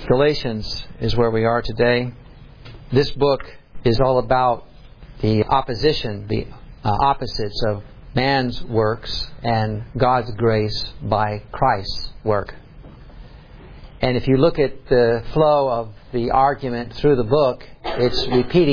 Galatians is where we are today. This book is all about the opposition, the opposites of man's works and God's grace by Christ's work. And if you look at the flow of the argument through the book, it's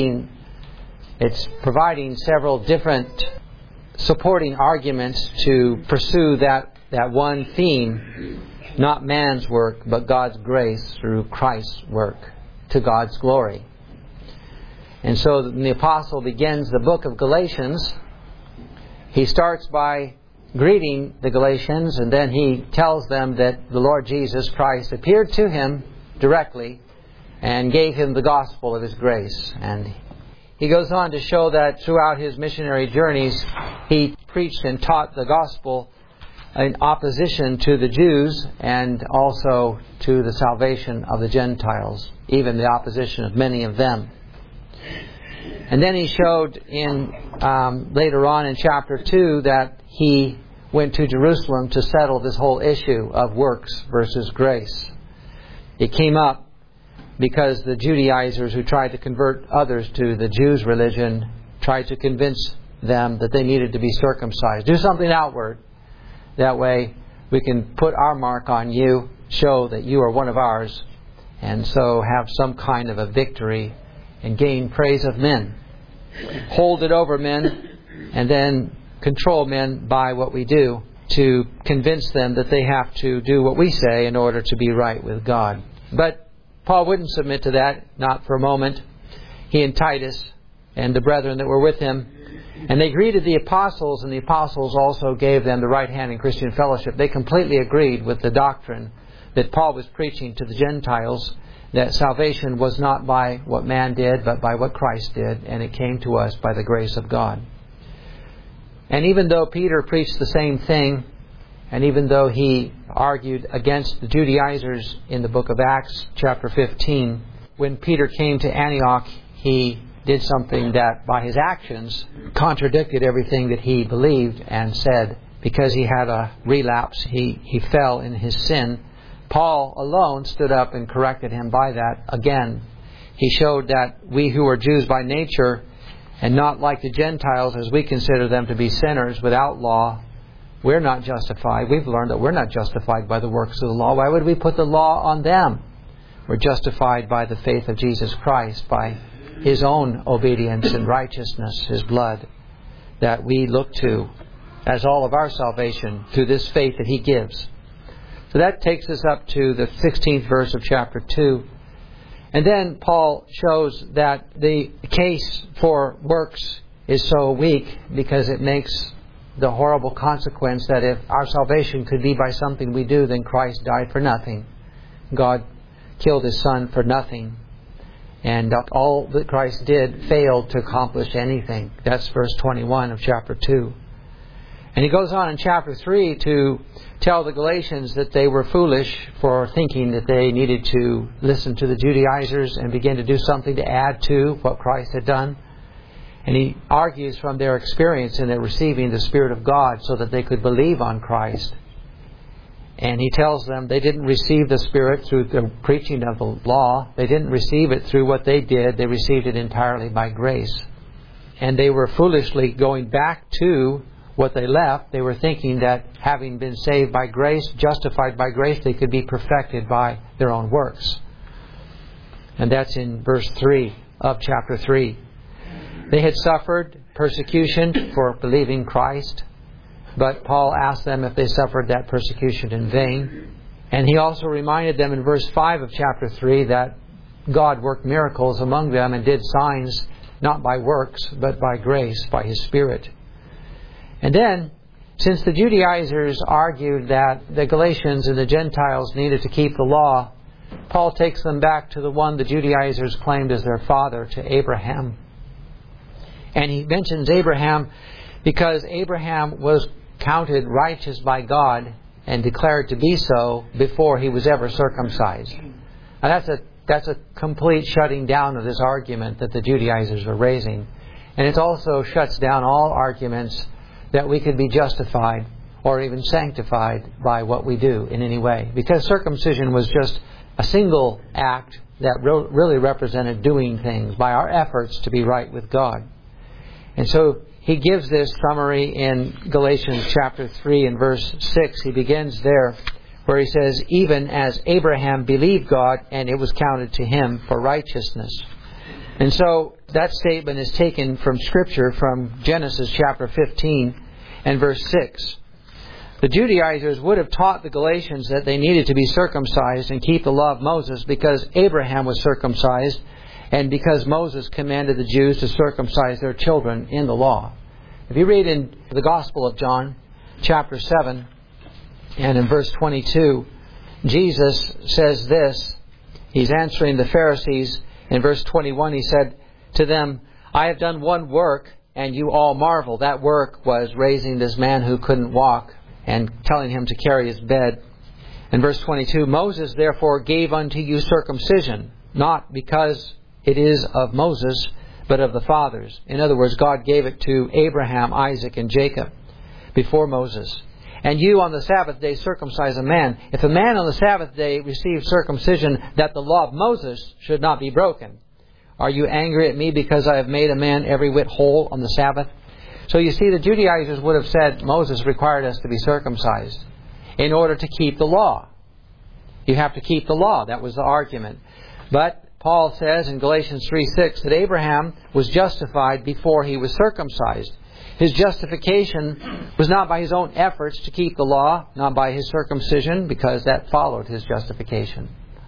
providing several different supporting arguments to pursue that one theme, not man's work, but God's grace through Christ's work to God's glory. And so when the apostle begins the book of Galatians, he starts by greeting the Galatians, and then he tells them that the Lord Jesus Christ appeared to him directly and gave him the gospel of His grace. And he goes on to show that throughout his missionary journeys, he preached and taught the gospel in opposition to the Jews and also to the salvation of the Gentiles, even the opposition of many of them. And then he showed later on in chapter 2 that he went to Jerusalem to settle this whole issue of works versus grace. It came up because the Judaizers who tried to convert others to the Jews' religion tried to convince them that they needed to be circumcised. Do something outward. That way we can put our mark on you, show that you are one of ours, and so have some kind of a victory and gain praise of men. Hold it over men and then control men by what we do to convince them that they have to do what we say in order to be right with God. But Paul wouldn't submit to that, not for a moment. He and Titus and the brethren that were with him, and they greeted the apostles, and the apostles also gave them the right hand in Christian fellowship. They completely agreed with the doctrine that Paul was preaching to the Gentiles, that salvation was not by what man did, but by what Christ did, and it came to us by the grace of God. And even though Peter preached the same thing, and even though he argued against the Judaizers in the book of Acts, chapter 15, when Peter came to Antioch, he did something that by his actions contradicted everything that he believed and said. Because he had a relapse, he fell in his sin. Paul alone stood up and corrected him by that. Again, he showed that we who are Jews by nature and not like the Gentiles, as we consider them to be sinners without law, we're not justified. We've learned that we're not justified by the works of the law. Why would we put the law on them? We're justified by the faith of Jesus Christ, by His own obedience and righteousness, His blood, that we look to as all of our salvation through this faith that He gives. So that takes us up to the 16th verse of chapter 2. And then Paul shows that the case for works is so weak because it makes the horrible consequence that if our salvation could be by something we do, then Christ died for nothing. God killed His Son for nothing. And all that Christ did failed to accomplish anything. That's verse 21 of chapter 2. And he goes on in chapter 3 to tell the Galatians that they were foolish for thinking that they needed to listen to the Judaizers and begin to do something to add to what Christ had done. And he argues from their experience in their receiving the Spirit of God so that they could believe on Christ. And he tells them they didn't receive the Spirit through the preaching of the law. They didn't receive it through what they did. They received it entirely by grace. And they were foolishly going back to what they left. They were thinking that having been saved by grace, justified by grace, they could be perfected by their own works. And that's in verse 3 of chapter 3. They had suffered persecution for believing Christ, but Paul asked them if they suffered that persecution in vain. And he also reminded them in verse 5 of chapter 3 that God worked miracles among them and did signs not by works, but by grace, by His Spirit. And then, since the Judaizers argued that the Galatians and the Gentiles needed to keep the law, Paul takes them back to the one the Judaizers claimed as their father, to Abraham. And he mentions Abraham because Abraham was counted righteous by God and declared to be so before he was ever circumcised. Now that's a complete shutting down of this argument that the Judaizers were raising. And it also shuts down all arguments that we could be justified or even sanctified by what we do in any way. Because circumcision was just a single act that really represented doing things by our efforts to be right with God. And so he gives this summary in Galatians chapter 3 and verse 6. He begins there where he says, even as Abraham believed God, and it was counted to him for righteousness. And so that statement is taken from Scripture, from Genesis chapter 15 and verse 6. The Judaizers would have taught the Galatians that they needed to be circumcised and keep the law of Moses because Abraham was circumcised and because Moses commanded the Jews to circumcise their children in the law. If you read in the Gospel of John, chapter 7, and in verse 22, Jesus says this. He's answering the Pharisees. In verse 21, he said to them, I have done one work, and you all marvel. That work was raising this man who couldn't walk and telling him to carry his bed. In verse 22, Moses therefore gave unto you circumcision, not because it is of Moses, but of the fathers. In other words, God gave it to Abraham, Isaac, and Jacob before Moses. And you on the Sabbath day circumcise a man. If a man on the Sabbath day receives circumcision, that the law of Moses should not be broken. Are you angry at me because I have made a man every whit whole on the Sabbath? So you see, the Judaizers would have said Moses required us to be circumcised in order to keep the law. You have to keep the law. That was the argument. But Paul says in Galatians 3:6 that Abraham was justified before he was circumcised. His justification was not by his own efforts to keep the law, not by his circumcision, because that followed his justification.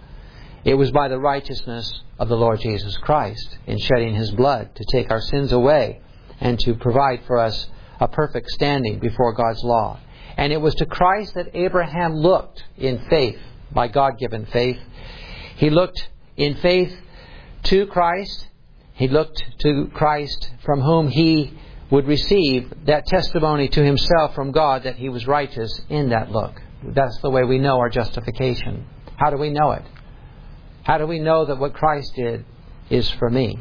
It was by the righteousness of the Lord Jesus Christ in shedding His blood to take our sins away and to provide for us a perfect standing before God's law. And it was to Christ that Abraham looked in faith, by God-given faith. He looked in faith to Christ. He looked to Christ from whom he would receive that testimony to himself from God that he was righteous in that look. That's the way we know our justification. How do we know it? How do we know that what Christ did is for me?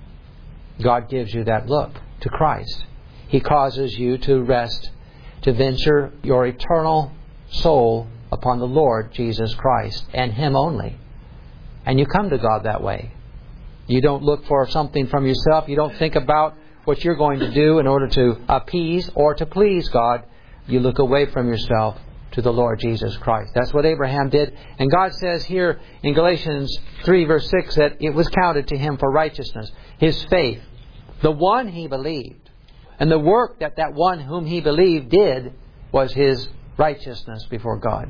God gives you that look to Christ. He causes you to rest, to venture your eternal soul upon the Lord Jesus Christ and Him only. And you come to God that way. You don't look for something from yourself. You don't think about what you're going to do in order to appease or to please God. You look away from yourself to the Lord Jesus Christ. That's what Abraham did. And God says here in Galatians 3 verse 6 that it was counted to him for righteousness. His faith, the one he believed, and the work that one whom he believed did was his righteousness before God.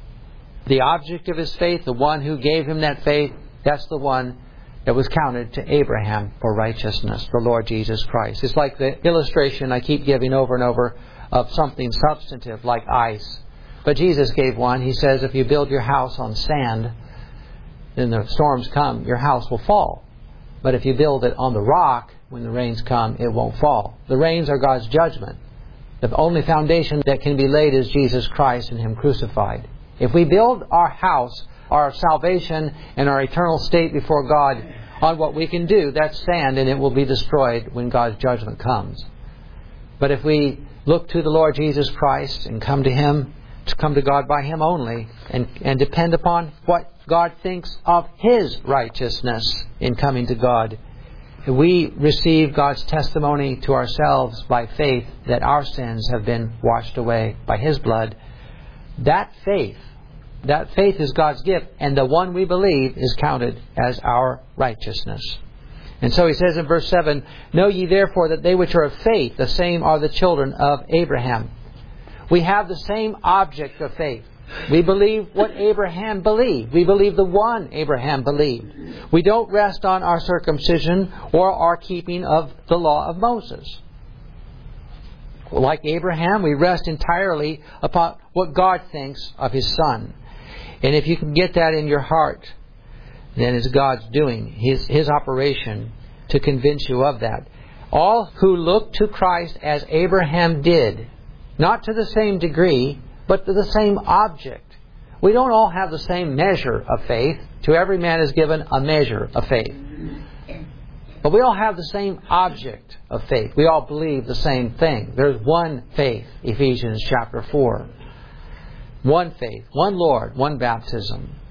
The object of his faith, the one who gave him that faith, that's the one that was counted to Abraham for righteousness, the Lord Jesus Christ. It's like the illustration I keep giving over and over of something substantive like ice. But Jesus gave one. He says if you build your house on sand, then the storms come, your house will fall. But if you build it on the rock, when the rains come, it won't fall. The rains are God's judgment. The only foundation that can be laid is Jesus Christ and Him crucified. If we build our house, our salvation, and our eternal state before God on what we can do, that's sand, and it will be destroyed when God's judgment comes. But if we look to the Lord Jesus Christ and come to Him, to come to God by Him only, and depend upon what God thinks of His righteousness in coming to God, we receive God's testimony to ourselves by faith that our sins have been washed away by His blood. That faith is God's gift, and the one we believe is counted as our righteousness. And so he says in verse 7, Know ye therefore that they which are of faith, the same are the children of Abraham. We have the same object of faith. We believe what Abraham believed. We believe the one Abraham believed. We don't rest on our circumcision or our keeping of the law of Moses. Like Abraham, we rest entirely upon what God thinks of His Son. And if you can get that in your heart, then it's God's doing, His operation to convince you of that. All who look to Christ as Abraham did, not to the same degree, but to the same object. We don't all have the same measure of faith. To every man is given a measure of faith. But we all have the same object of faith. We all believe the same thing. There's one faith, Ephesians chapter 4. One faith, one Lord, one baptism,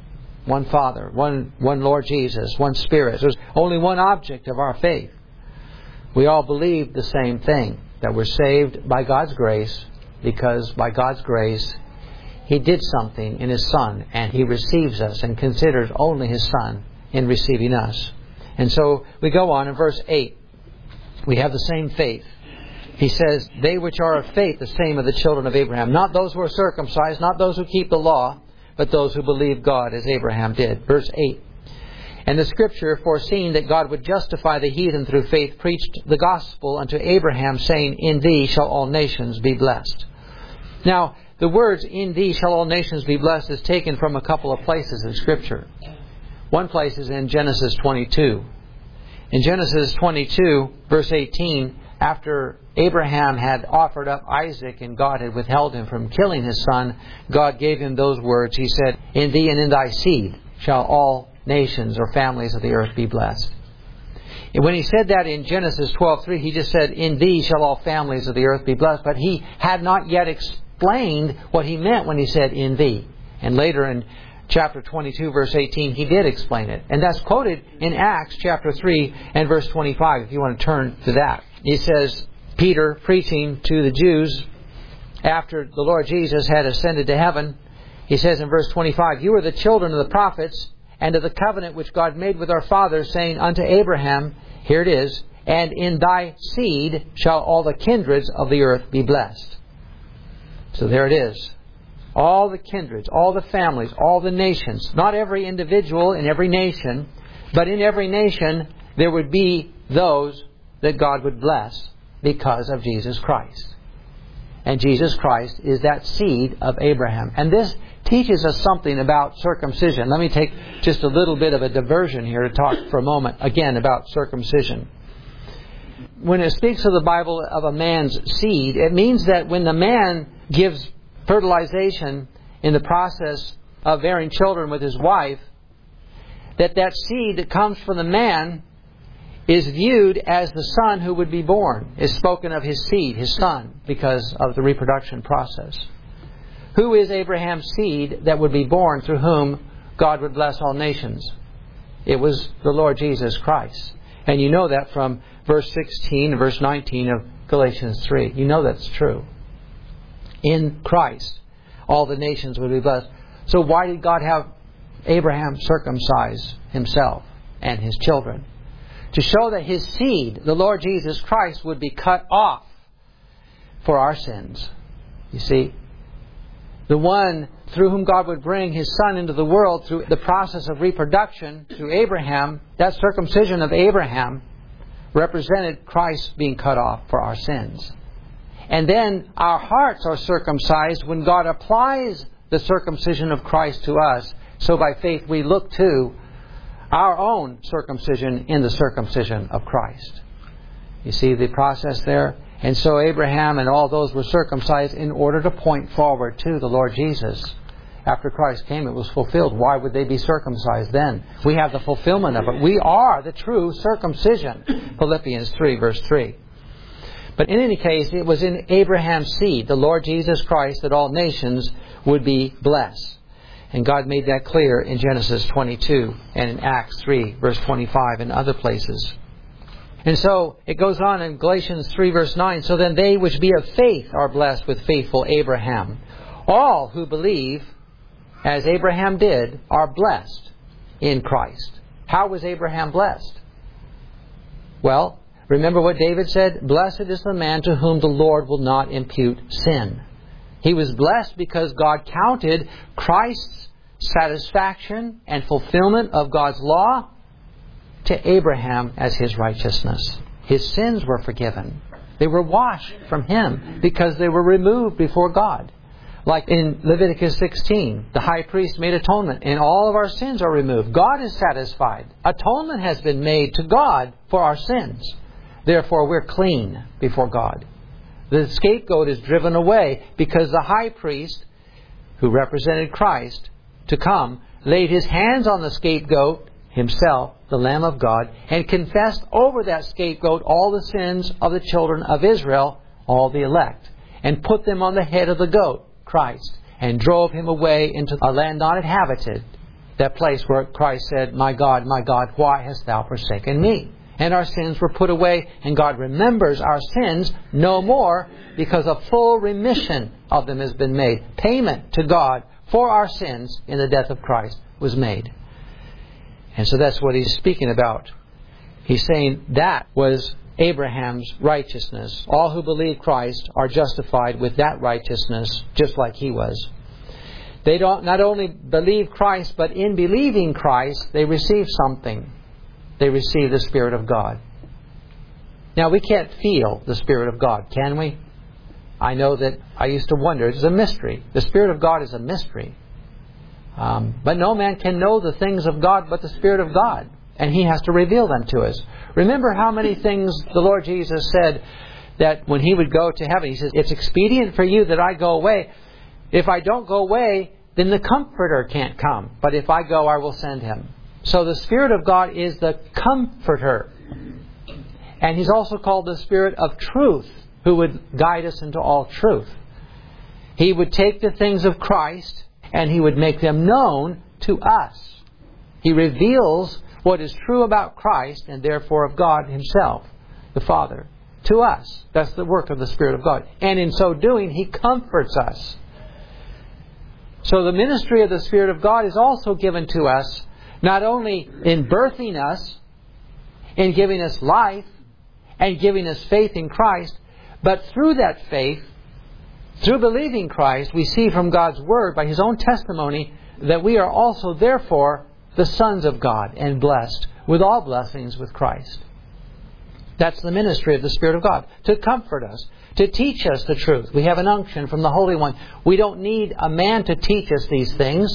one Father, one Lord Jesus, one Spirit. There's only one object of our faith. We all believe the same thing, that we're saved by God's grace, because by God's grace He did something in His Son, and He receives us and considers only His Son in receiving us. And so we go on in verse 8. We have the same faith. He says, they which are of faith, the same are the children of Abraham. Not those who are circumcised, not those who keep the law, but those who believe God as Abraham did. Verse 8. And the Scripture, foreseeing that God would justify the heathen through faith, preached the gospel unto Abraham, saying, in thee shall all nations be blessed. Now, the words, in thee shall all nations be blessed, is taken from a couple of places in Scripture. One place is in Genesis 22. In Genesis 22, verse 18, after Abraham had offered up Isaac and God had withheld him from killing his son, God gave him those words. He said, in thee and in thy seed shall all nations or families of the earth be blessed. And when he said that in Genesis 12:3, he just said, in thee shall all families of the earth be blessed. But he had not yet explained what he meant when he said, in thee. And later in chapter 22, verse 18, he did explain it. And that's quoted in Acts chapter 3 and verse 25, if you want to turn to that. He says, Peter preaching to the Jews after the Lord Jesus had ascended to heaven, he says in verse 25, you are the children of the prophets and of the covenant which God made with our fathers, saying unto Abraham, here it is, and in thy seed shall all the kindreds of the earth be blessed. So there it is. All the kindreds, all the families, all the nations. Not every individual in every nation, but in every nation there would be those that God would bless because of Jesus Christ. And Jesus Christ is that seed of Abraham. And this teaches us something about circumcision. Let me take just a little bit of a diversion here to talk for a moment again about circumcision. When it speaks of the Bible of a man's seed, it means that when the man gives fertilization in the process of bearing children with his wife, that seed that comes from the man is viewed as the son who would be born. Is spoken of his seed, his son, because of the reproduction process. Who is Abraham's seed that would be born through whom God would bless all nations? It was the Lord Jesus Christ. And you know that from verse 16 and verse 19 of Galatians 3. You know that's true. In Christ, all the nations would be blessed. So why did God have Abraham circumcise himself and his children? To show that his seed, the Lord Jesus Christ, would be cut off for our sins. You see, the one through whom God would bring His Son into the world through the process of reproduction through Abraham, that circumcision of Abraham represented Christ being cut off for our sins. And then our hearts are circumcised when God applies the circumcision of Christ to us. So by faith we look to our own circumcision in the circumcision of Christ. You see the process there? And so Abraham and all those were circumcised in order to point forward to the Lord Jesus. After Christ came, it was fulfilled. Why would they be circumcised then? We have the fulfillment of it. We are the true circumcision. Philippians 3, verse 3. But in any case, it was in Abraham's seed, the Lord Jesus Christ, that all nations would be blessed. And God made that clear in Genesis 22 and in Acts 3, verse 25 and other places. And so it goes on in Galatians 3, verse 9. So then they which be of faith are blessed with faithful Abraham. All who believe, as Abraham did, are blessed in Christ. How was Abraham blessed? Well, remember what David said? Blessed is the man to whom the Lord will not impute sin. He was blessed because God counted Christ's satisfaction and fulfillment of God's law to Abraham as his righteousness. His sins were forgiven. They were washed from him because they were removed before God. Like in Leviticus 16, the high priest made atonement and all of our sins are removed. God is satisfied. Atonement has been made to God for our sins. Therefore, we're clean before God. The scapegoat is driven away because the high priest, who represented Christ to come, laid his hands on the scapegoat, himself, the Lamb of God, and confessed over that scapegoat all the sins of the children of Israel, all the elect, and put them on the head of the goat, Christ, and drove him away into a land not inhabited, That place where Christ said, my God, why hast thou forsaken me? And our sins were put away, and God remembers our sins no more, because a full remission of them has been made. Payment to God for our sins in the death of Christ was made. And so that's what he's speaking about. He's saying that was Abraham's righteousness. All who believe Christ are justified with that righteousness, just like he was. They don't not only believe Christ, but in believing Christ, they receive something. They receive the Spirit of God. Now, we can't feel the Spirit of God, can we? I know that I used to wonder. It's a mystery. The Spirit of God is a mystery. But no man can know the things of God but the Spirit of God. And He has to reveal them to us. Remember how many things the Lord Jesus said that when He would go to heaven, He says, it's expedient for you that I go away. If I don't go away, then the Comforter can't come. But if I go, I will send Him. So the Spirit of God is the Comforter. And He's also called the Spirit of Truth, who would guide us into all truth. He would take the things of Christ and He would make them known to us. He reveals what is true about Christ and therefore of God Himself, the Father, to us. That's the work of the Spirit of God. And in so doing, He comforts us. So the ministry of the Spirit of God is also given to us, not only in birthing us, in giving us life, and giving us faith in Christ, but through that faith, through believing Christ, we see from God's Word, by His own testimony, that we are also therefore the sons of God and blessed with all blessings with Christ. That's the ministry of the Spirit of God, to comfort us, to teach us the truth. We have an unction from the Holy One. We don't need a man to teach us these things,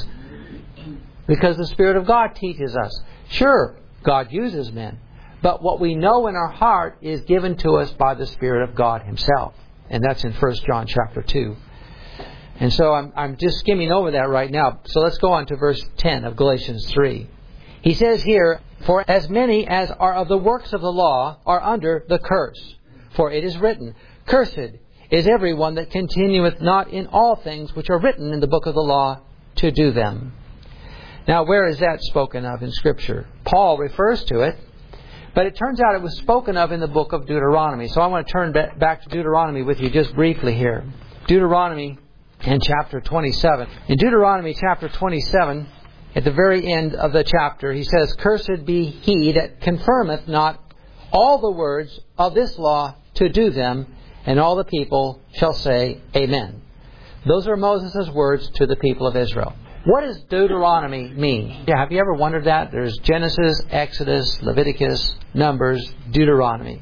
because the Spirit of God teaches us. Sure, God uses men, but what we know in our heart is given to us by the Spirit of God Himself. And that's in 1 John chapter 2. And so I'm just skimming over that right now. So let's go on to verse 10 of Galatians 3. He says here, for as many as are of the works of the law are under the curse. For it is written, cursed is everyone that continueth not in all things which are written in the book of the law to do them. Now, where is that spoken of in Scripture? Paul refers to it, but it turns out it was spoken of in the book of Deuteronomy. So I want to turn back to Deuteronomy with you just briefly here. Deuteronomy in chapter 27. In Deuteronomy chapter 27, at the very end of the chapter, he says, cursed be he that confirmeth not all the words of this law to do them, and all the people shall say, Amen. Those are Moses' words to the people of Israel. What does Deuteronomy mean? Yeah, have you ever wondered that? There's Genesis, Exodus, Leviticus, Numbers, Deuteronomy.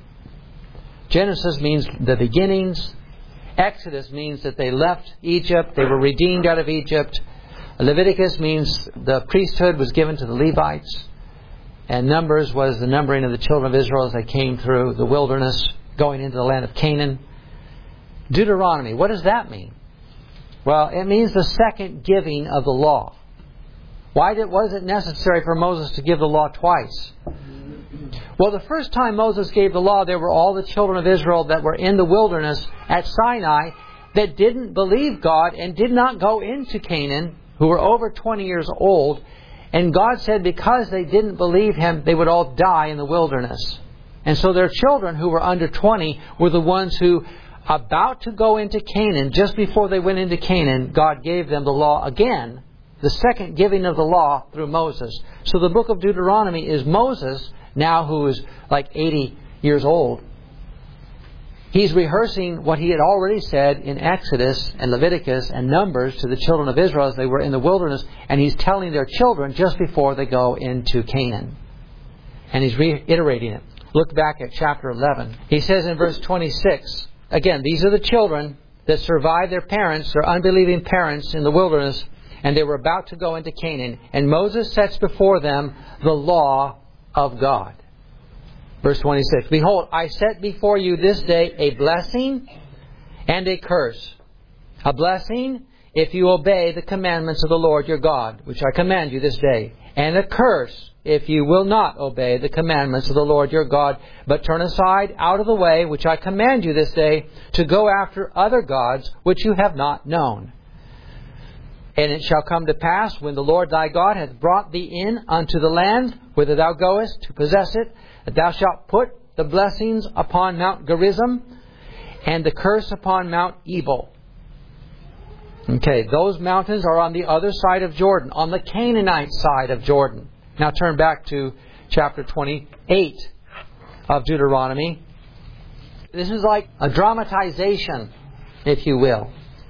Genesis means the beginnings. Exodus means that they left Egypt. They were redeemed out of Egypt. Leviticus means the priesthood was given to the Levites. And Numbers was the numbering of the children of Israel as they came through the wilderness, going into the land of Canaan. Deuteronomy, what does that mean? Well, it means the second giving of the law. Why was it necessary for Moses to give the law twice? Well, the first time Moses gave the law, there were all the children of Israel that were in the wilderness at Sinai that didn't believe God and did not go into Canaan, who were over 20 years old. And God said because they didn't believe Him, they would all die in the wilderness. And so their children who were under 20 were the ones who, about to go into Canaan, just before they went into Canaan, God gave them the law again, the second giving of the law through Moses. So the book of Deuteronomy is Moses, now who is like 80 years old. He's rehearsing what he had already said in Exodus and Leviticus and Numbers to the children of Israel as they were in the wilderness, and he's telling their children just before they go into Canaan. And he's reiterating it. Look back at chapter 11. He says in verse 26, again, these are the children that survived their parents, their unbelieving parents in the wilderness, and they were about to go into Canaan. And Moses sets before them the law of God. Verse 26, behold, I set before you this day a blessing and a curse. A blessing if you obey the commandments of the Lord your God, which I command you this day. And a curse if you will not obey the commandments of the Lord your God, but turn aside out of the way, which I command you this day, to go after other gods which you have not known. And it shall come to pass, when the Lord thy God hath brought thee in unto the land whither thou goest to possess it, that thou shalt put the blessings upon Mount Gerizim, and the curse upon Mount Ebal. Okay, those mountains are on the other side of Jordan, on the Canaanite side of Jordan. Now turn back to chapter 28 of Deuteronomy. This is like a dramatization, if you will,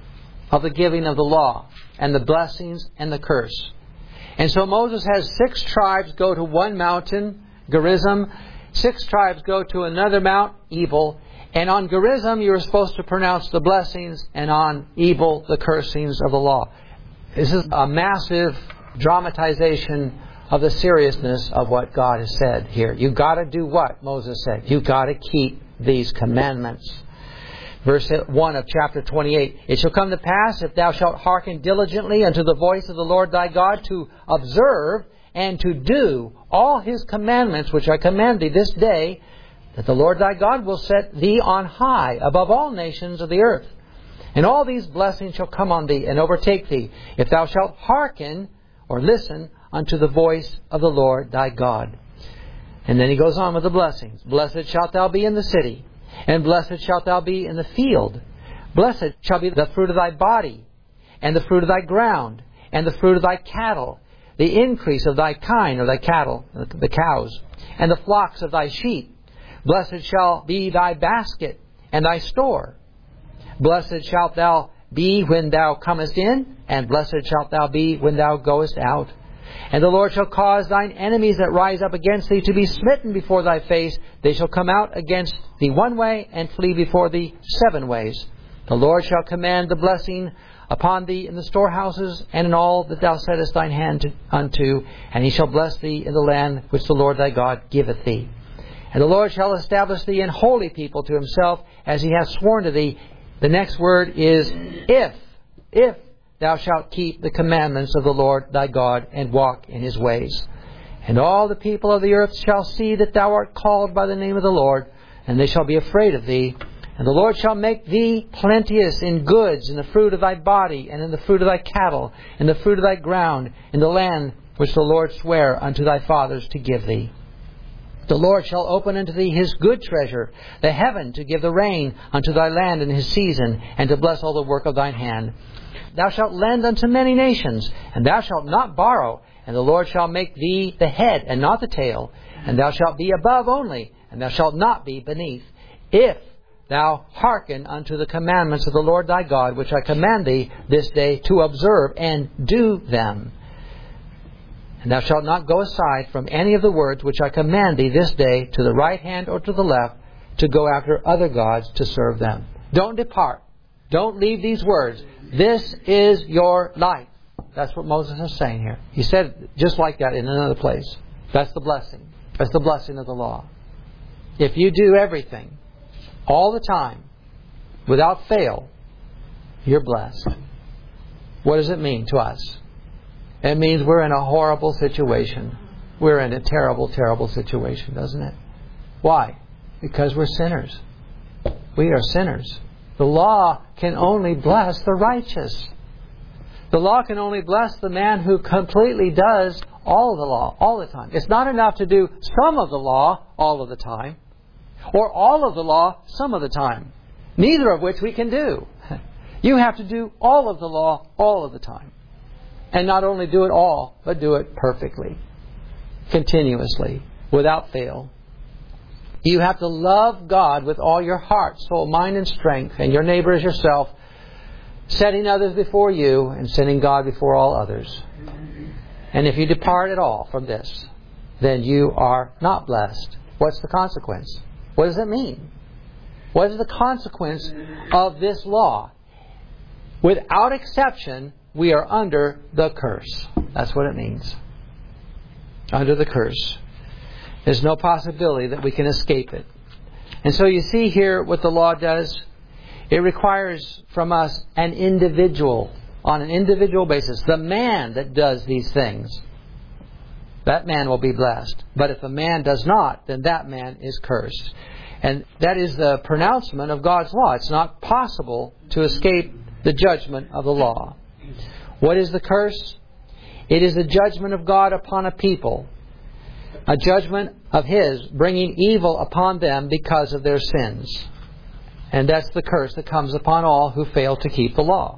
of the giving of the law and the blessings and the curse. And so Moses has 6 tribes go to one mountain, Gerizim. 6 tribes go to another mount, Ebal. And on Gerizim you are supposed to pronounce the blessings, and on Ebal the cursings of the law. This is a massive dramatization of the seriousness of what God has said here. You've got to do what Moses said. You've got to keep these commandments. Verse 1 of chapter 28. It shall come to pass, if thou shalt hearken diligently unto the voice of the Lord thy God, to observe and to do all His commandments which I command thee this day, that the Lord thy God will set thee on high above all nations of the earth. And all these blessings shall come on thee and overtake thee, if thou shalt hearken or listen unto the voice of the Lord thy God. And then he goes on with the blessings. Blessed shalt thou be in the city, and blessed shalt thou be in the field. Blessed shall be the fruit of thy body, and the fruit of thy ground, and the fruit of thy cattle, the increase of thy kine, or thy cattle, the cows, and the flocks of thy sheep. Blessed shall be thy basket and thy store. Blessed shalt thou be when thou comest in, and blessed shalt thou be when thou goest out. And the Lord shall cause thine enemies that rise up against thee to be smitten before thy face. They shall come out against thee one way, and flee before thee 7 ways. The Lord shall command the blessing upon thee in the storehouses, and in all that thou settest thine hand unto, and He shall bless thee in the land which the Lord thy God giveth thee. And the Lord shall establish thee an holy people to Himself, as He hath sworn to thee. The next word is if thou shalt keep the commandments of the Lord thy God, and walk in His ways. And all the people of the earth shall see that thou art called by the name of the Lord, and they shall be afraid of thee. And the Lord shall make thee plenteous in goods, in the fruit of thy body, and in the fruit of thy cattle, in the fruit of thy ground, in the land which the Lord sware unto thy fathers to give thee. The Lord shall open unto thee His good treasure, the heaven, to give the rain unto thy land in His season, and to bless all the work of thine hand. Thou shalt lend unto many nations, and thou shalt not borrow. And the Lord shall make thee the head, and not the tail. And thou shalt be above only, and thou shalt not be beneath. If thou hearken unto the commandments of the Lord thy God, which I command thee this day to observe and do them. And thou shalt not go aside from any of the words which I command thee this day, to the right hand or to the left, to go after other gods to serve them. Don't depart. Don't leave these words. This is your life. That's what Moses is saying here. He said it just like that in another place. That's the blessing. That's the blessing of the law. If you do everything, all the time, without fail, you're blessed. What does it mean to us? It means we're in a horrible situation. We're in a terrible, terrible situation, doesn't it? Why? Because we're sinners. We are sinners. The law can only bless the righteous. The law can only bless the man who completely does all of the law, all the time. It's not enough to do some of the law all of the time, or all of the law some of the time, neither of which we can do. You have to do all of the law all of the time. And not only do it all, but do it perfectly, continuously, without fail. You have to love God with all your heart, soul, mind, and strength, and your neighbor as yourself, setting others before you and setting God before all others. And if you depart at all from this, then you are not blessed. What's the consequence? What does it mean? What is the consequence of this law? Without exception, we are under the curse. That's what it means. Under the curse. There's no possibility that we can escape it. And so you see here what the law does. It requires from us an individual, on an individual basis. The man that does these things, that man will be blessed. But if a man does not, then that man is cursed. And that is the pronouncement of God's law. It's not possible to escape the judgment of the law. What is the curse? It is the judgment of God upon a people. A judgment of His, bringing evil upon them because of their sins. And that's the curse that comes upon all who fail to keep the law.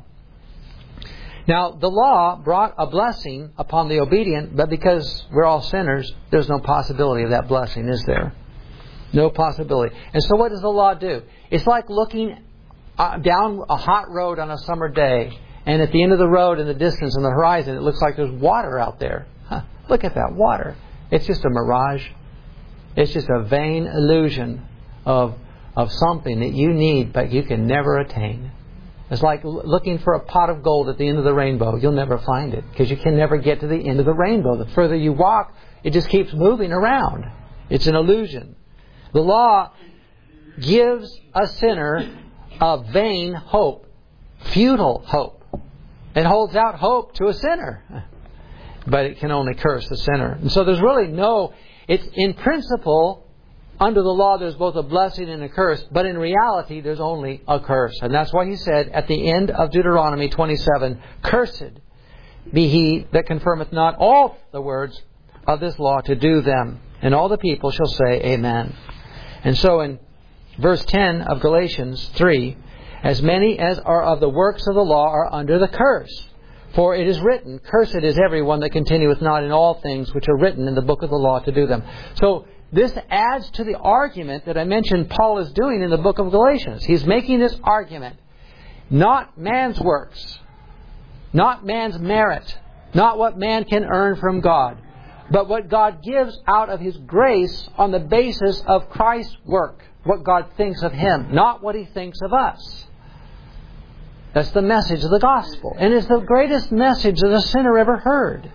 Now, the law brought a blessing upon the obedient, but because we're all sinners, there's no possibility of that blessing, is there? No possibility. And so what does the law do? It's like looking down a hot road on a summer day, and at the end of the road in the distance on the horizon, it looks like there's water out there. Look at that water. It's just a mirage. It's just a vain illusion of something that you need but you can never attain. It's like looking for a pot of gold at the end of the rainbow. You'll never find it because you can never get to the end of the rainbow. The further you walk, it just keeps moving around. It's an illusion. The law gives a sinner a vain hope, futile hope. It holds out hope to a sinner. But it can only curse the sinner. And so there's really it's in principle, under the law there's both a blessing and a curse, but in reality there's only a curse. And that's why He said at the end of Deuteronomy 27, "Cursed be he that confirmeth not all the words of this law to do them." And all the people shall say, Amen. And so in verse 10 of Galatians 3, "As many as are of the works of the law are under the curse. For it is written, Cursed is everyone that continueth not in all things which are written in the book of the law to do them." So this adds to the argument that I mentioned Paul is doing in the book of Galatians. He's making this argument. Not man's works. Not man's merit. Not what man can earn from God. But what God gives out of His grace on the basis of Christ's work. What God thinks of Him. Not what He thinks of us. That's the message of the gospel. And it's the greatest message that a sinner ever heard.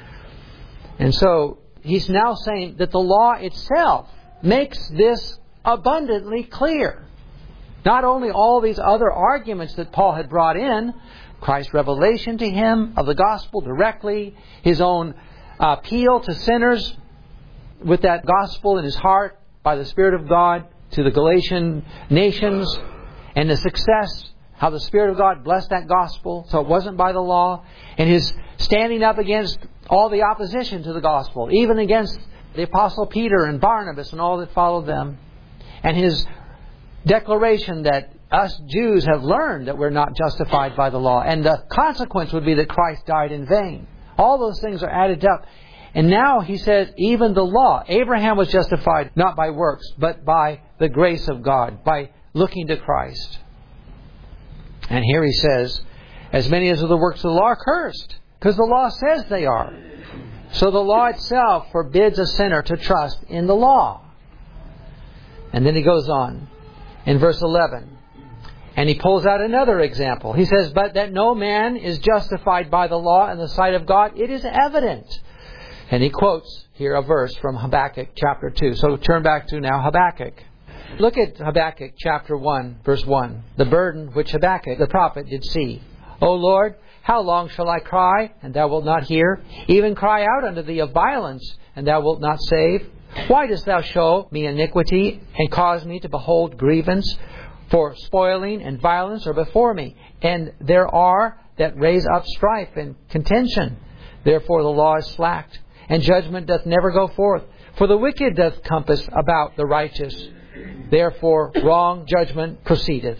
And so he's now saying that the law itself makes this abundantly clear. Not only all these other arguments that Paul had brought in, Christ's revelation to him of the gospel directly, his own appeal to sinners with that gospel in his heart by the Spirit of God to the Galatian nations, and the success, how the Spirit of God blessed that gospel, so it wasn't by the law, and his standing up against all the opposition to the gospel, even against the Apostle Peter and Barnabas and all that followed them, and his declaration that us Jews have learned that we're not justified by the law, and the consequence would be that Christ died in vain. All those things are added up. And now he says, even the law, Abraham was justified not by works, but by the grace of God, by looking to Christ. And here he says, as many as of the works of the law are cursed, because the law says they are. So the law itself forbids a sinner to trust in the law. And then he goes on in verse 11. And he pulls out another example. He says, "But that no man is justified by the law in the sight of God, it is evident." And he quotes here a verse from Habakkuk chapter 2. So turn back to now Habakkuk. Look at Habakkuk chapter 1, verse 1. The burden which Habakkuk the prophet did see. "O Lord, how long shall I cry, and thou wilt not hear? Even cry out unto thee of violence, and thou wilt not save? Why dost thou show me iniquity, and cause me to behold grievance? For spoiling and violence are before me, and there are that raise up strife and contention. Therefore the law is slacked, and judgment doth never go forth. For the wicked doth compass about the righteous. Therefore wrong judgment proceedeth."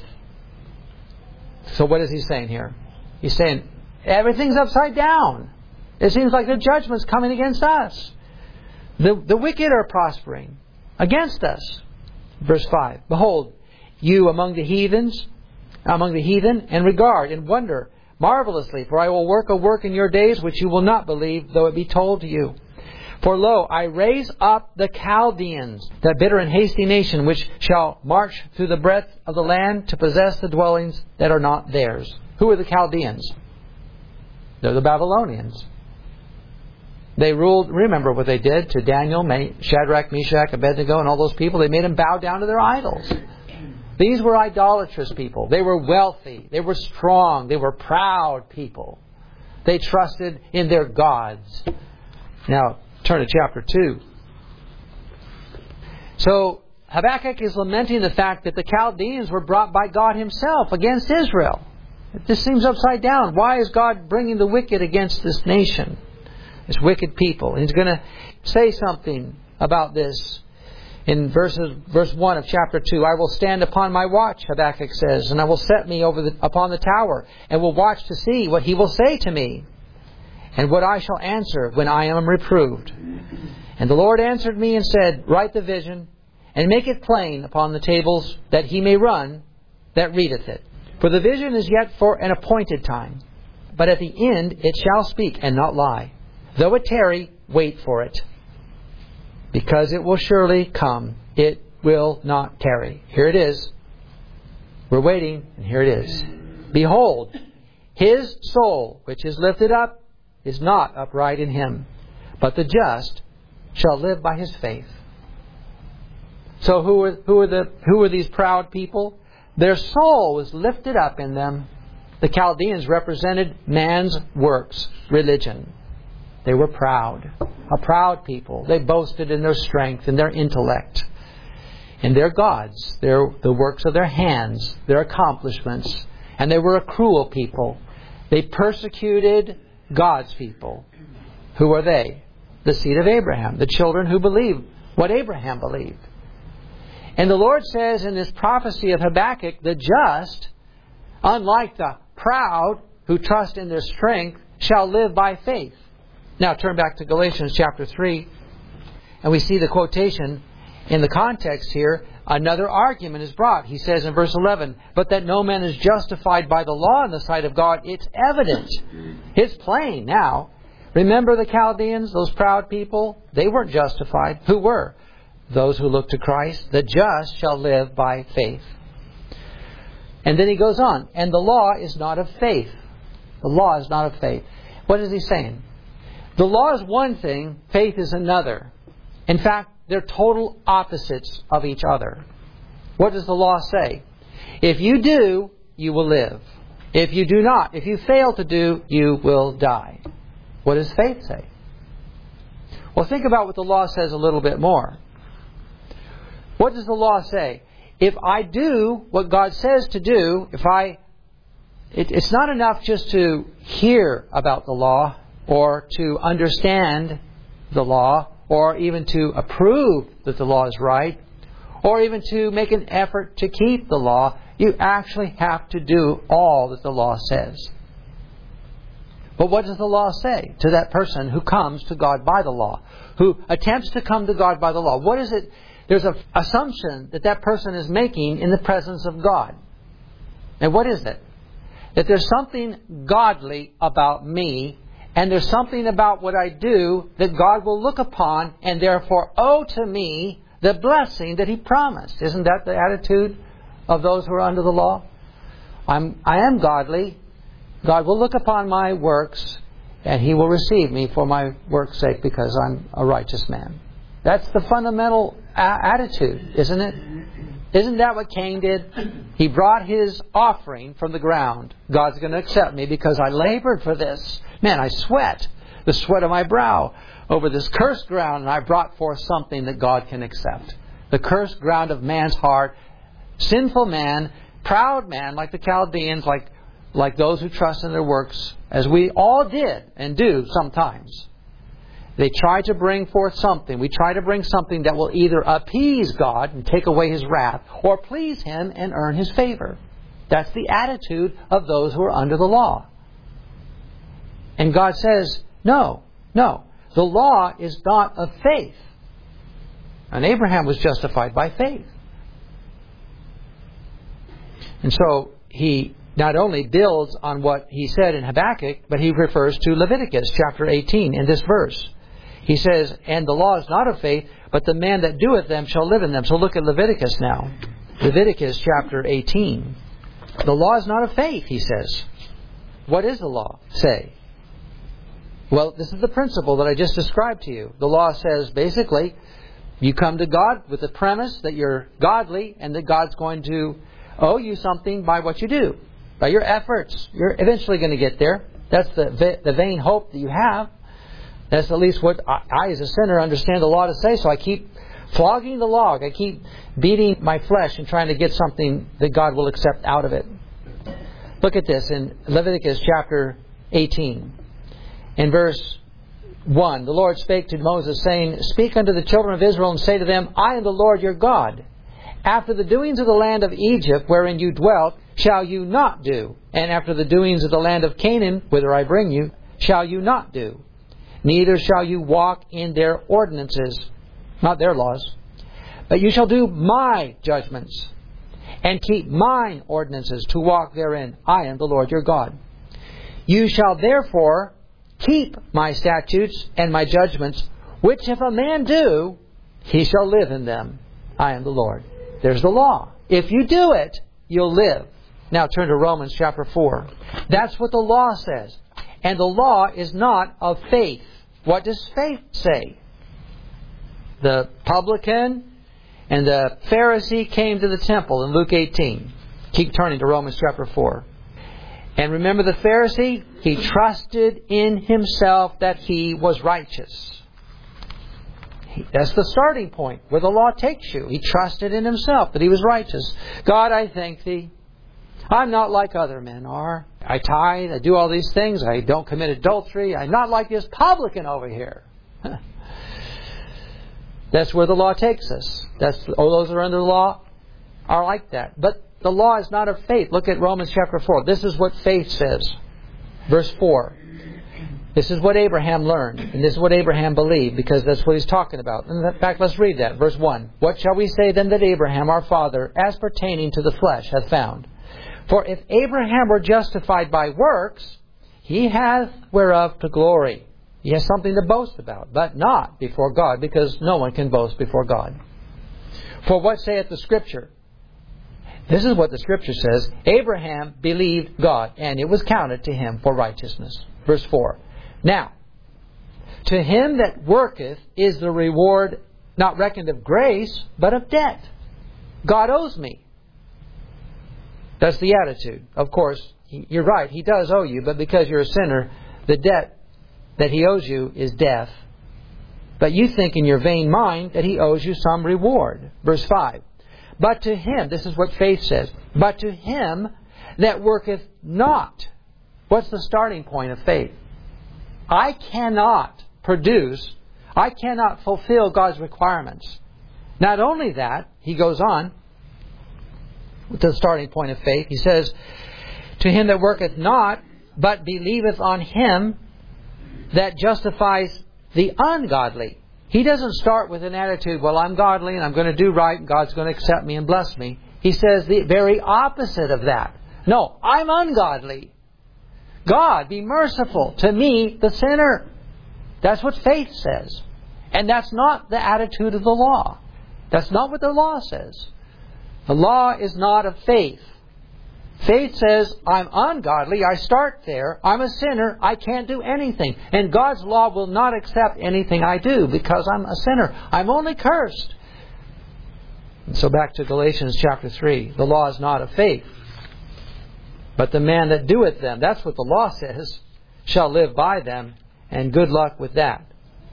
So what is he saying here? He's saying everything's upside down. It seems like the judgment's coming against us. The wicked are prospering against us. Verse 5. "Behold, you among the heathen, and regard and wonder marvelously, for I will work a work in your days which you will not believe, though it be told to you. For lo, I raise up the Chaldeans, that bitter and hasty nation, which shall march through the breadth of the land to possess the dwellings that are not theirs." Who are the Chaldeans? They're the Babylonians. They ruled, remember what they did to Daniel, Shadrach, Meshach, Abednego, and all those people. They made them bow down to their idols. These were idolatrous people. They were wealthy. They were strong. They were proud people. They trusted in their gods. Now, turn to chapter 2. So, Habakkuk is lamenting the fact that the Chaldeans were brought by God Himself against Israel. This seems upside down. Why is God bringing the wicked against this nation? This wicked people. He's going to say something about this in verse 1 of chapter 2. I will stand upon my watch, Habakkuk says, and I will set me upon the tower, and will watch to see what he will say to me, and what I shall answer when I am reproved. And the Lord answered me and said, write the vision, and make it plain upon the tables, that he may run that readeth it. For the vision is yet for an appointed time, but at the end it shall speak and not lie. Though it tarry, wait for it, because it will surely come. It will not tarry. Here it is. We're waiting, and here it is. Behold, his soul, which is lifted up, is not upright in him, but the just shall live by his faith. So who are these proud people? Their soul was lifted up in them. The Chaldeans represented man's works, religion. They were proud. A proud people. They boasted in their strength and their intellect. And their gods, the works of their hands, their accomplishments. And they were a cruel people. They persecuted God's people. Who are they? The seed of Abraham. The children who believed what Abraham believed. And the Lord says in this prophecy of Habakkuk, the just, unlike the proud who trust in their strength, shall live by faith. Now turn back to Galatians chapter 3, and we see the quotation in the context here. Another argument is brought. He says in verse 11, but that no man is justified by the law in the sight of God, it's evident. It's plain now. Remember the Chaldeans, those proud people? They weren't justified. Who were? Those who look to Christ. The just shall live by faith. And then he goes on. And the law is not of faith. The law is not of faith. What is he saying? The law is one thing. Faith is another. In fact, they're total opposites of each other. What does the law say? If you do, you will live. If you do not, if you fail to do, you will die. What does faith say? Well, think about what the law says a little bit more. What does the law say? If I do what God says to do, it's not enough just to hear about the law or to understand the law or even to approve that the law is right or even to make an effort to keep the law. You actually have to do all that the law says. But what does the law say to that person who comes to God by the law, who attempts to come to God by the law? What is it? There's an assumption that person is making in the presence of God. And what is it? That there's something godly about me, and there's something about what I do that God will look upon and therefore owe to me the blessing that He promised. Isn't that the attitude of those who are under the law? I am godly. God will look upon my works and He will receive me for my work's sake because I'm a righteous man. That's the fundamental attitude, isn't it? Isn't that what Cain did? He brought his offering from the ground. God's going to accept me because I labored for this. Man, I sweat, the sweat of my brow over this cursed ground, and I brought forth something that God can accept. The cursed ground of man's heart, sinful man, proud man, like the Chaldeans, like those who trust in their works, as we all did and do sometimes. They try to bring forth something. We try to bring something that will either appease God and take away His wrath or please Him and earn His favor. That's the attitude of those who are under the law. And God says, no. The law is not of faith. And Abraham was justified by faith. And so He not only builds on what he said in Habakkuk, but he refers to Leviticus chapter 18 in this verse. He says, and the law is not of faith, but the man that doeth them shall live in them. So look at Leviticus now. Leviticus chapter 18. The law is not of faith, he says. What does the law say? Well, this is the principle that I just described to you. The law says, basically, you come to God with the premise that you're godly and that God's going to owe you something by what you do. By your efforts. You're eventually going to get there. That's the vain hope that you have. That's at least what I as a sinner understand the law to say. So I keep flogging the log. I keep beating my flesh and trying to get something that God will accept out of it. Look at this in Leviticus chapter 18. In verse 1, the Lord spake to Moses, saying, Speak unto the children of Israel, and say to them, I am the Lord your God. After the doings of the land of Egypt, wherein you dwelt, shall you not do. And after the doings of the land of Canaan, whither I bring you, shall you not do. Neither shall you walk in their ordinances, not their laws, but you shall do my judgments, and keep mine ordinances to walk therein. I am the Lord your God. You shall therefore keep my statutes and my judgments, which if a man do, he shall live in them. I am the Lord. There's the law. If you do it, you'll live. Now turn to Romans chapter 4. That's what the law says. And the law is not of faith. What does faith say? The publican and the Pharisee came to the temple in Luke 18. Keep turning to Romans chapter 4. And remember the Pharisee? He trusted in himself that he was righteous. That's the starting point where the law takes you. He trusted in himself that he was righteous. God, I thank Thee. I'm not like other men are. I tithe, I do all these things, I don't commit adultery, I'm not like this publican over here. That's where the law takes us. Those that are under the law are like that. But the law is not of faith. Look at Romans chapter 4. This is what faith says. Verse 4. This is what Abraham learned. And this is what Abraham believed, because that's what he's talking about. In fact, let's read that. Verse 1. What shall we say then that Abraham, our father, as pertaining to the flesh, hath found? For if Abraham were justified by works, he hath whereof to glory. He has something to boast about, but not before God, because no one can boast before God. For what saith the Scripture? This is what the Scripture says. Abraham believed God, and it was counted to him for righteousness. Verse 4. Now, to him that worketh is the reward not reckoned of grace, but of debt. God owes me. That's the attitude. Of course, you're right, He does owe you, but because you're a sinner, the debt that He owes you is death. But you think in your vain mind that He owes you some reward. Verse 5. But to him, this is what faith says, but to him that worketh not. What's the starting point of faith? I cannot fulfill God's requirements. Not only that, he goes on with the starting point of faith. He says, to him that worketh not, but believeth on Him that justifies the ungodly. He doesn't start with an attitude, well, I'm godly and I'm going to do right and God's going to accept me and bless me. He says the very opposite of that. No, I'm ungodly. God, be merciful to me, the sinner. That's what faith says. And that's not the attitude of the law. That's not what the law says. The law is not of faith. Faith says, I'm ungodly, I start there, I'm a sinner, I can't do anything. And God's law will not accept anything I do because I'm a sinner. I'm only cursed. And so back to Galatians chapter 3. The law is not of faith, but the man that doeth them, that's what the law says, shall live by them, and good luck with that.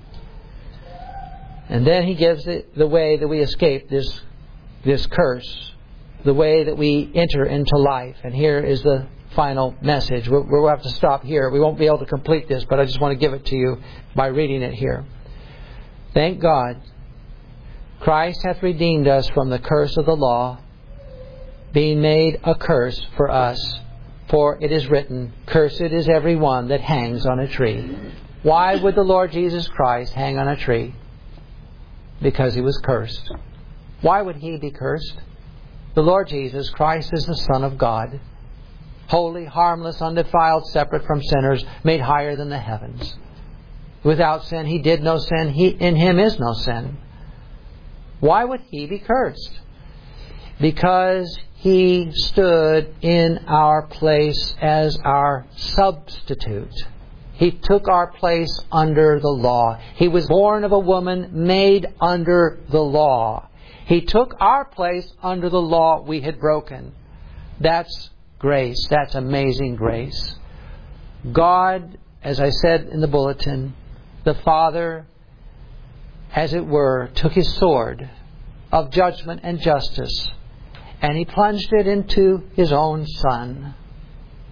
And then he gives the way that we escape this curse, the way that we enter into life. And here is the final message. We'll have to stop here. We won't be able to complete this, but I just want to give it to you by reading it here. Thank God, Christ hath redeemed us from the curse of the law, being made a curse for us. For it is written, Cursed is every one that hangs on a tree. Why would the Lord Jesus Christ hang on a tree? Because He was cursed. Why would He be cursed? The Lord Jesus Christ is the Son of God, holy, harmless, undefiled, separate from sinners, made higher than the heavens. Without sin, He did no sin. In Him is no sin. Why would He be cursed? Because He stood in our place as our substitute. He took our place under the law. He was born of a woman, made under the law. He took our place under the law we had broken. That's grace. That's amazing grace. God, as I said in the bulletin, the Father, as it were, took His sword of judgment and justice, and He plunged it into His own Son.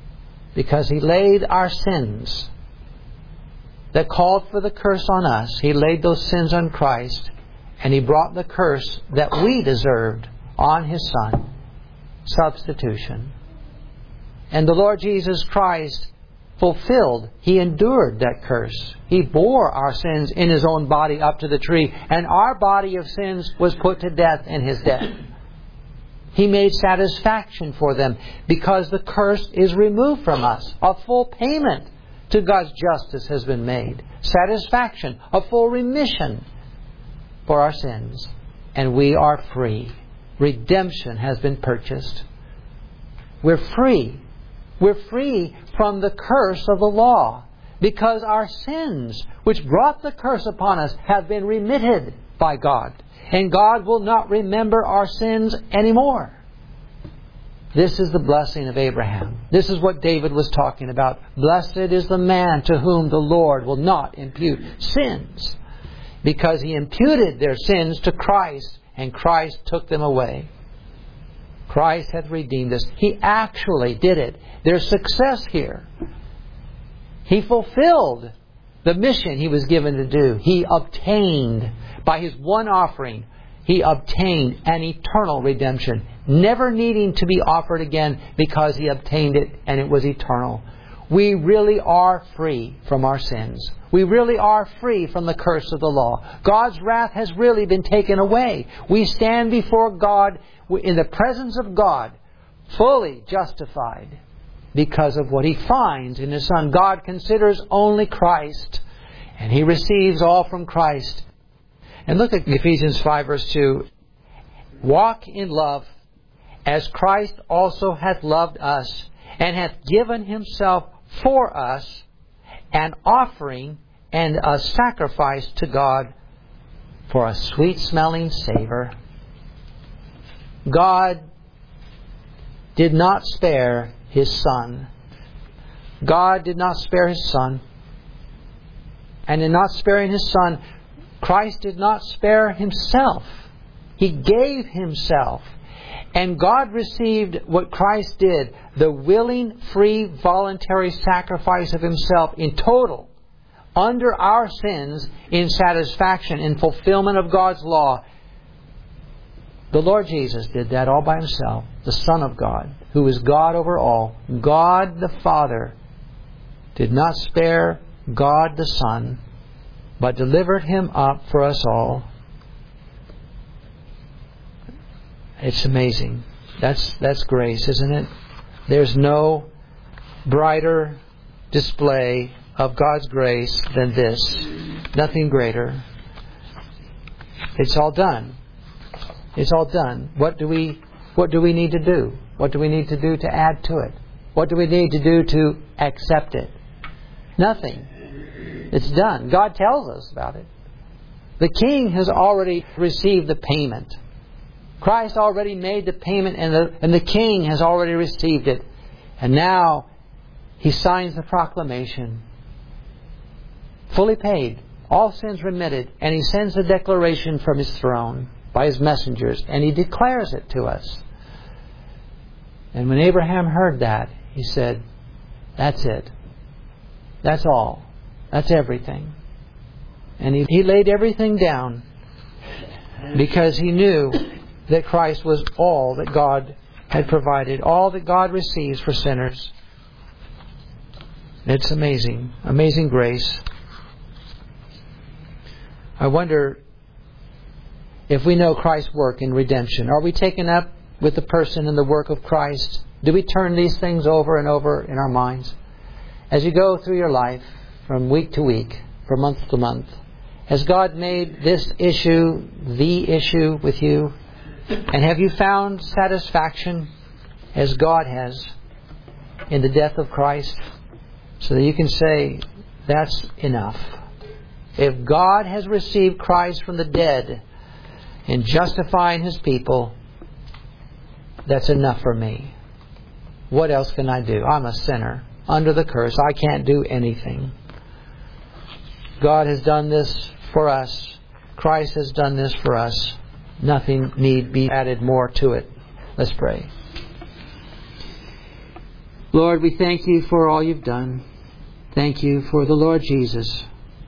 because He laid our sins that called for the curse on us. He laid those sins on Christ, and He brought the curse that we deserved on His Son. Substitution. And the Lord Jesus Christ fulfilled. He endured that curse. He bore our sins in His own body up to the tree, and our body of sins was put to death in His death. He made satisfaction for them because the curse is removed from us. A full payment to God's justice has been made. Satisfaction, a full remission for our sins. And we are free. Redemption has been purchased. We're free. We're free from the curse of the law because our sins, which brought the curse upon us, have been remitted by God. And God will not remember our sins anymore. This is the blessing of Abraham. This is what David was talking about. Blessed is the man to whom the Lord will not impute sins, because He imputed their sins to Christ, and Christ took them away. Christ hath redeemed us. He actually did it. There's success here. He fulfilled the mission He was given to do. He obtained, by His one offering, He obtained an eternal redemption, never needing to be offered again because He obtained it and it was eternal. We really are free from our sins. We really are free from the curse of the law. God's wrath has really been taken away. We stand before God, in the presence of God, fully justified because of what He finds in His Son. God considers only Christ, and He receives all from Christ. And look at Ephesians 5 verse 2. Walk in love, as Christ also hath loved us, and hath given Himself for us, an offering and a sacrifice to God for a sweet-smelling savor. God did not spare His Son. God did not spare His Son. And in not sparing His Son, Christ did not spare Himself. He gave Himself. And God received what Christ did, the willing, free, voluntary sacrifice of Himself in total, under our sins, in satisfaction, in fulfillment of God's law. The Lord Jesus did that all by Himself, the Son of God, who is God over all. God the Father did not spare God the Son, but delivered Him up for us all. It's amazing. That's grace, isn't it? There's no brighter display of God's grace than this. Nothing greater. It's all done. It's all done. What do we need to do? What do we need to do to add to it? What do we need to do to accept it? Nothing. It's done. God tells us about it. The King has already received the payment. Christ already made the payment, and the King has already received it. And now He signs the proclamation. Fully paid. All sins remitted. And He sends the declaration from His throne by His messengers. And He declares it to us. And when Abraham heard that, he said, that's it. That's all. That's everything. And he laid everything down because he knew that Christ was all that God had provided, all that God receives for sinners. It's amazing. Amazing grace. I wonder if we know Christ's work in redemption. Are we taken up with the person and the work of Christ? Do we turn these things over and over in our minds? As you go through your life, from week to week, from month to month, has God made this issue the issue with you? And have you found satisfaction, as God has, in the death of Christ? So that you can say, that's enough. If God has received Christ from the dead in justifying His people, that's enough for me. What else can I do? I'm a sinner under the curse. I can't do anything. God has done this for us. Christ has done this for us. Nothing need be added more to it. Let's pray. Lord, we thank You for all You've done. Thank You for the Lord Jesus.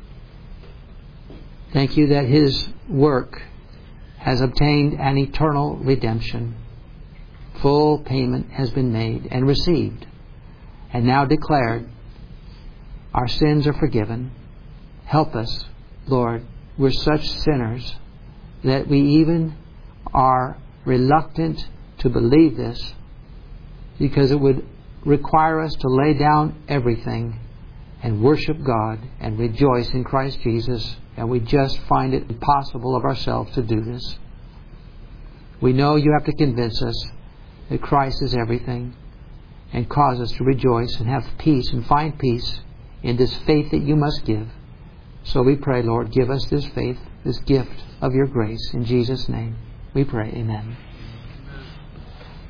Thank You that His work has obtained an eternal redemption. Full payment has been made and received, and now declared. Our sins are forgiven. Help us, Lord. We're such sinners that we even are reluctant to believe this, because it would require us to lay down everything and worship God and rejoice in Christ Jesus, and we just find it impossible of ourselves to do this. We know You have to convince us that Christ is everything, and cause us to rejoice and have peace and find peace in this faith that You must give. So we pray, Lord, give us this faith, this gift of Your grace. In Jesus' name we pray. Amen.